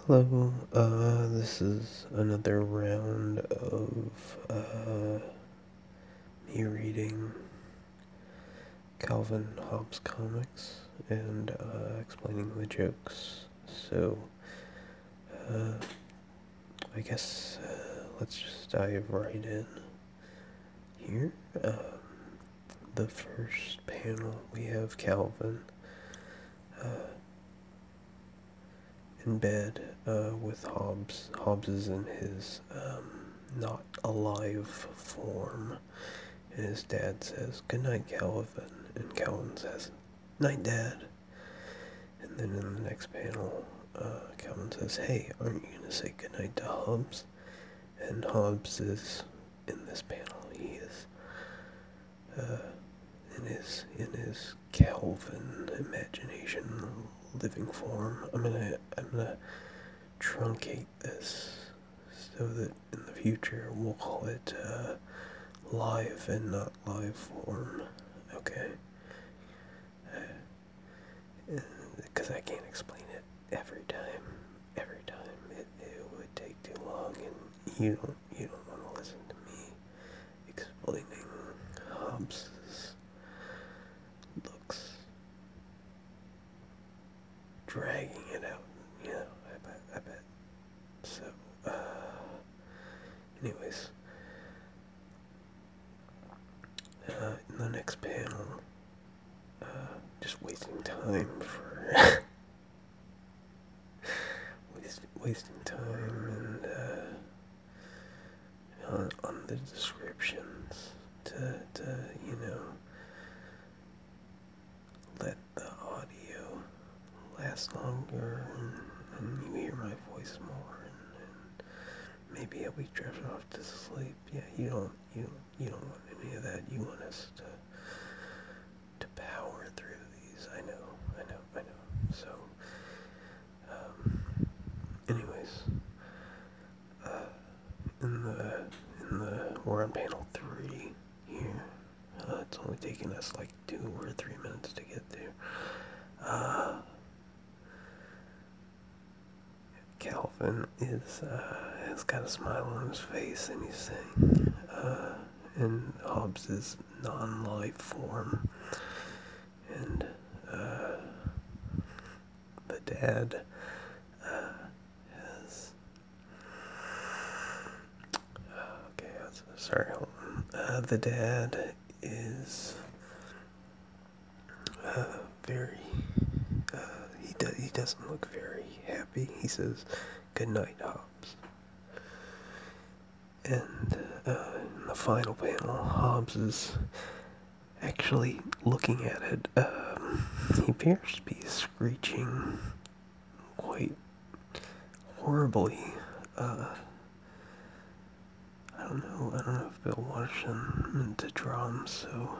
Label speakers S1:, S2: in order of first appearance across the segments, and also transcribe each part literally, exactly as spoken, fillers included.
S1: Hello, uh, this is another round of, uh, me reading Calvin Hobbes comics and, uh, explaining the jokes. So, uh, I guess, uh, let's just dive right in here. Um, the first panel, we have Calvin, uh, in bed uh, with Hobbes. Hobbes is in his um, not alive form. And his dad says, "Good night, Calvin." And Calvin says, "Night, Dad." And then in the next panel, uh, Calvin says, "Hey, aren't you going to say goodnight to Hobbes?" And Hobbes is, in this panel, he is uh, in his in his Calvin imagination living form. I'm gonna I'm gonna truncate this so that in the future we'll call it uh, live and not live form. Okay? Because uh, I can't explain it every time. Every time it, it would take too long, and you don't you don't want to listen to me explaining Hobbes's looks, dragging it out. You know, I bet. I bet. So, uh, anyways, uh, in the next panel, uh, just wasting time for waste, wasting time and uh, on, on the descriptions to, to you know let the audio last longer and, and you hear my voice more and, and maybe I'll be drifting off to sleep. Yeah, you don't you you don't want any of that. You want us to to power through these. I know, I know, I know. So, um, anyways, uh, in the in the we're on panel three here. Uh, it's only taking us like two or three minutes to get there. Uh, Calvin is uh, has got a smile on his face, and he's saying, uh, in Hobbes's non-life form, and uh, the dad uh, has. Okay, sorry. Hold on. Uh, the dad is uh, very. Uh, he does. He doesn't look very happy. He says, "Good night, Hobbes." And uh, in the final panel, Hobbes is actually looking at it. Um, he appears to be screeching quite horribly. Uh, I don't know. I don't know if Bill watched him into drums, so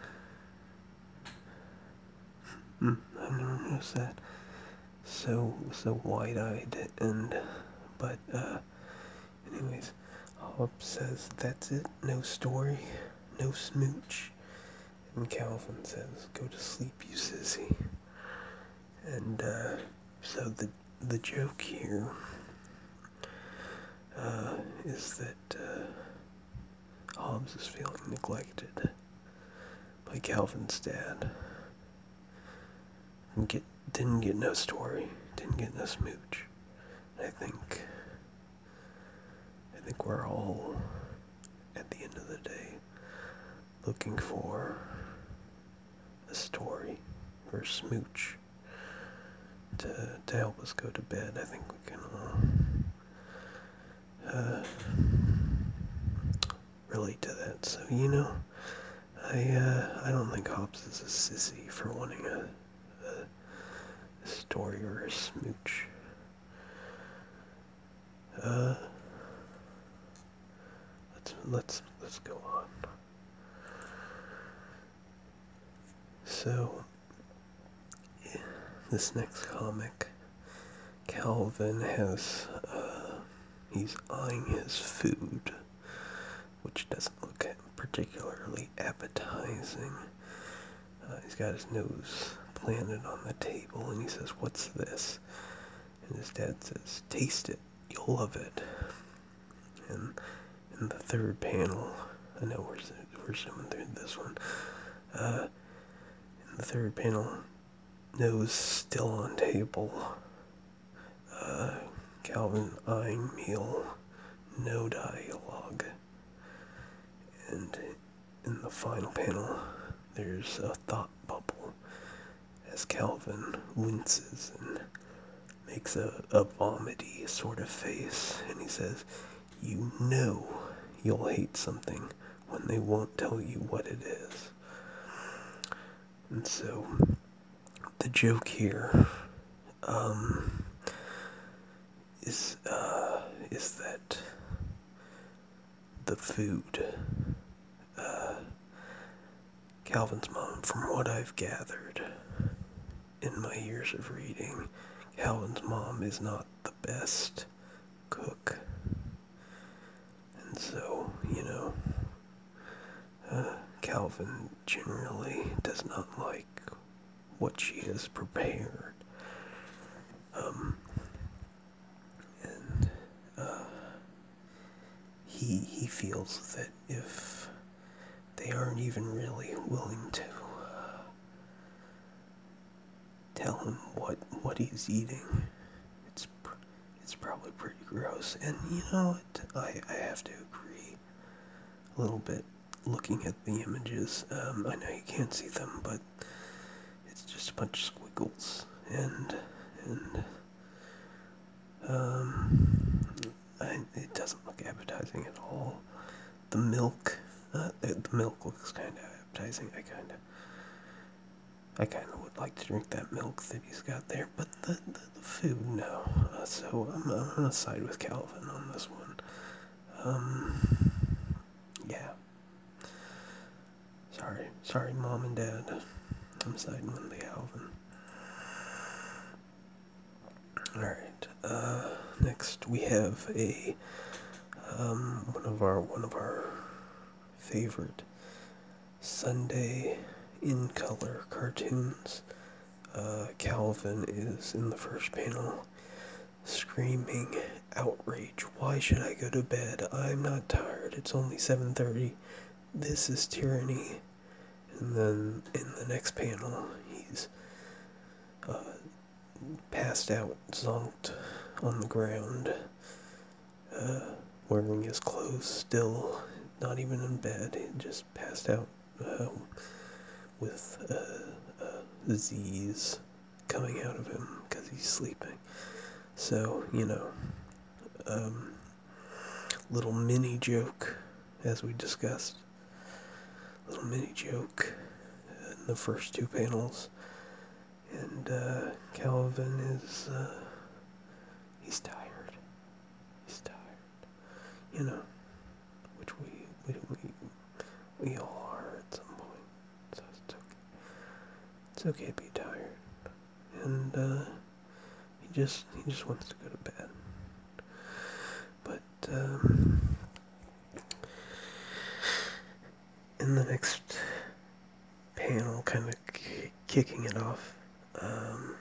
S1: mm, I've never noticed that. So so wide-eyed and but uh, anyways, Hobbes says that's it. No story, no smooch. And Calvin says, "Go to sleep, you sissy." And uh, so the the joke here uh, is that uh, Hobbes is feeling neglected by Calvin's dad. And get didn't get no story, didn't get no smooch. I think I think we're all at the end of the day looking for a story or a smooch to to help us go to bed. I think we can all uh, relate to that. So you know, I uh, I don't think Hobbes is a sissy for wanting a, a, a story or a smooch. Uh, let's let's let's go on. So, yeah, this next comic, Calvin has uh, he's eyeing his food, which doesn't look particularly appetizing. Uh, he's got his nose planted on the table, and he says, "What's this?" And his dad says, taste it, you'll love it. And in the third panel, I know we're, we're zooming through this one, uh, in the third panel, nose still on table, uh, Calvin eyeing meal, no dialogue. And in the final panel, there's a thought bubble as Calvin winces and makes a, a vomity sort of face, and he says, you know you'll hate something when they won't tell you what it is. And so, the joke here, um, is, uh, is that the food, uh, Calvin's mom, from what I've gathered in my years of reading, Calvin's mom is not the best cook. And so, you know, uh, Calvin generally does not like what she has prepared. Um, and, uh, he, he feels that if they aren't even really willing to uh, tell him what, what he's eating, it's pr- it's probably pretty gross. And you know what? I, I have to agree a little bit looking at the images. Um, I know you can't see them, but it's just a bunch of squiggles. And, and, um, I, it doesn't look appetizing at all. The milk, uh, the, the milk looks kind of appetizing. I kind of, I kind of would like to drink that milk that he's got there, but the, the, the food, no. Uh, so I'm, I'm gonna side with Calvin on this one. Um, yeah. Sorry, sorry, Mom and Dad. I'm siding with the Calvin. Alright, uh, next we have a, um, one of our, one of our favorite Sunday in color cartoons. Uh, Calvin is in the first panel screaming outrage. Why should I go to bed? I'm not tired. It's only seven thirty. This is tyranny. And then in the next panel, he's uh, passed out, zonked on the ground, uh, wearing his clothes still, not even in bed. He just passed out uh, with uh, uh, Z's coming out of him because he's sleeping. So, you know, um, little mini joke, as we discussed. Little mini joke in the first two panels. And, uh, Calvin is, uh, he's tired. He's tired. You know, which we, we, we, we all are at some point. So it's okay. It's okay to be tired. And, uh, he just, he just wants to go to bed. But, um, in the next panel, kind of k- kicking it off, um,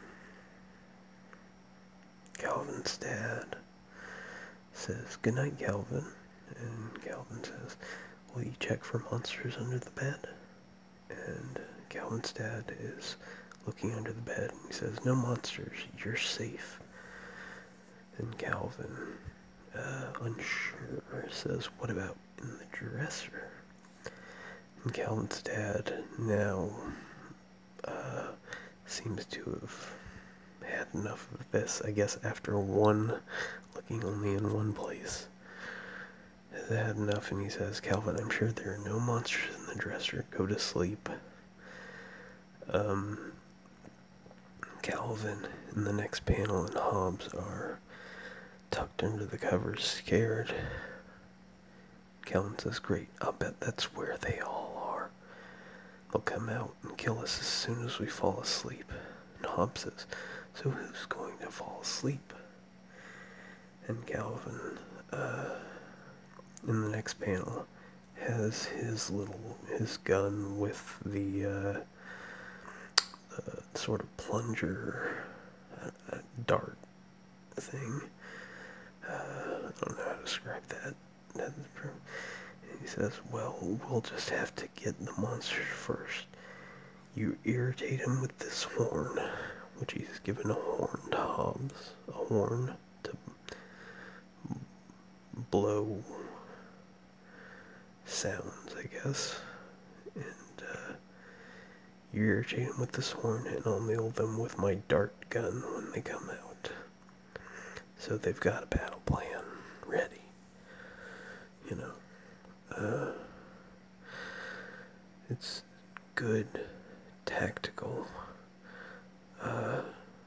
S1: Calvin's dad says, "Good night, Calvin." And Calvin says, "Will you check for monsters under the bed?" And Calvin's dad is looking under the bed and he says, "No monsters, you're safe." And Calvin, uh, unsure, says, "What about in the dresser?" And Calvin's dad now uh, seems to have had enough of this, I guess, after one, looking only in one place. Has had enough, and he says, "Calvin, I'm sure there are no monsters in the dresser. Go to sleep." Um, Calvin, in the next panel, and Hobbs are tucked under the covers, scared. Calvin says, "Great, I'll bet that's where they all are. They'll come out and kill us as soon as we fall asleep." And Hobbs says, "So who's going to fall asleep?" And Calvin, uh, in the next panel, has his little, his gun with the, uh, uh sort of plunger uh, dart thing. Uh, I don't know how to describe that. That's true. He says, well, we'll just have to get the monsters first. You irritate him with this horn, which he's given a horn to Hobbs. A horn to blow sounds, I guess. And, uh, you irritate him with this horn, and I'll nail them with my dart gun when they come out. So they've got a battle plan ready. You know. Uh, it's good tactical uh,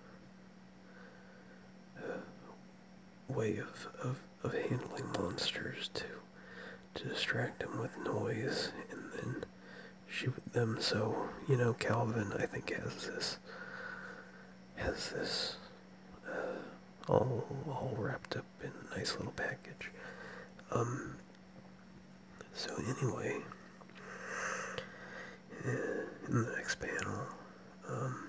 S1: uh, way of, of, of handling monsters to to distract them with noise and then shoot them. So, you know, Calvin, I think, has this has this uh, all all wrapped up in a nice little package. Um. So anyway, in the next panel, um,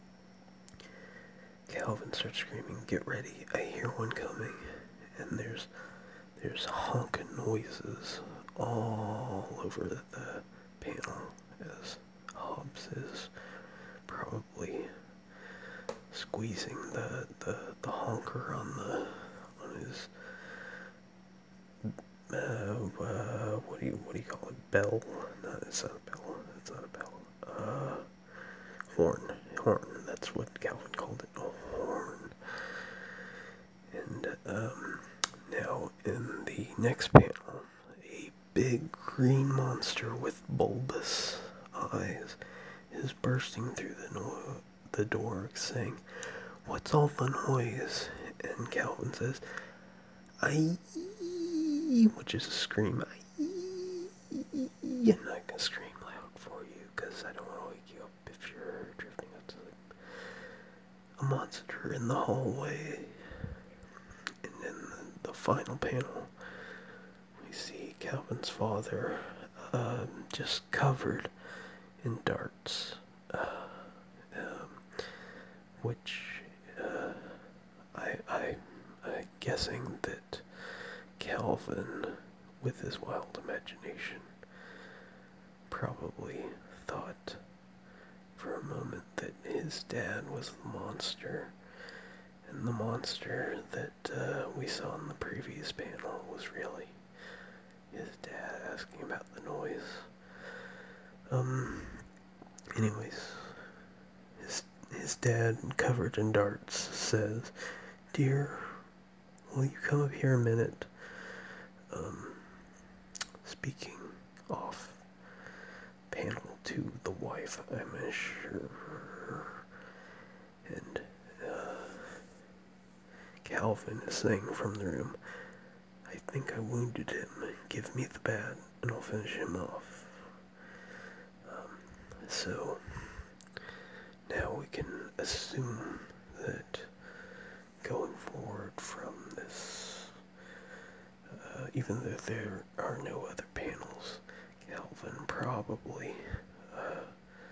S1: Calvin starts screaming, "Get ready! I hear one coming!" And there's there's honking noises all over the panel as Hobbs is probably squeezing the, the, the honker on the on his uh, uh what do you what do you call it? Bell? No, it's not a bell. It's not a bell. Uh, horn. Horn. That's what Calvin called it. A horn. And um, now in the next panel, a big green monster with bulbous eyes is bursting through the no- the door, saying, "What's all the noise?" And Calvin says, "I," which is a scream. I, I'm not gonna scream loud for you because I don't want to wake you up if you're drifting out to sleep. A monster in the hallway. And then the, the final panel, we see Calvin's father uh, just covered in darts, uh, um, which uh, I, I, I'm guessing that Calvin, with his wild imagination, probably thought for a moment that his dad was the monster, and the monster that uh, we saw in the previous panel was really his dad asking about the noise. Um, anyways, his, his dad, covered in darts, says, "Dear, will you come up here a minute?" Um, speaking off panel to the wife, I'm sure. And uh, Calvin is saying from the room, "I think I wounded him. Give me the bat and I'll finish him off." Um, so now we can assume that going forward from this, uh, even though there are no other panels, Calvin probably uh,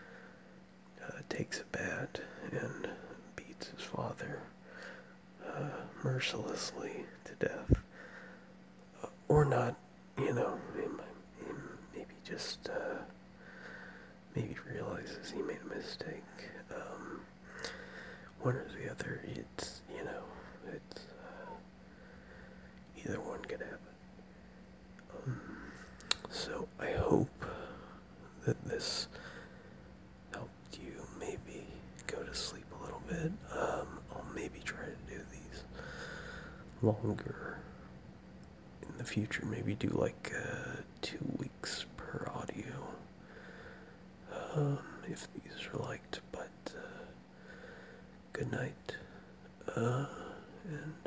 S1: uh, takes a bat and beats his father uh, mercilessly to death. Uh, or not, you know, he, he maybe just uh, maybe realizes he made a mistake. Um, one or the other, it's, you know, it's uh, either one could happen. Um, so I hope that this helped you maybe go to sleep a little bit. Um, I'll maybe try to do these longer in the future. Maybe do like uh, two weeks per audio. Um, if these are liked, but uh, good night. Uh, and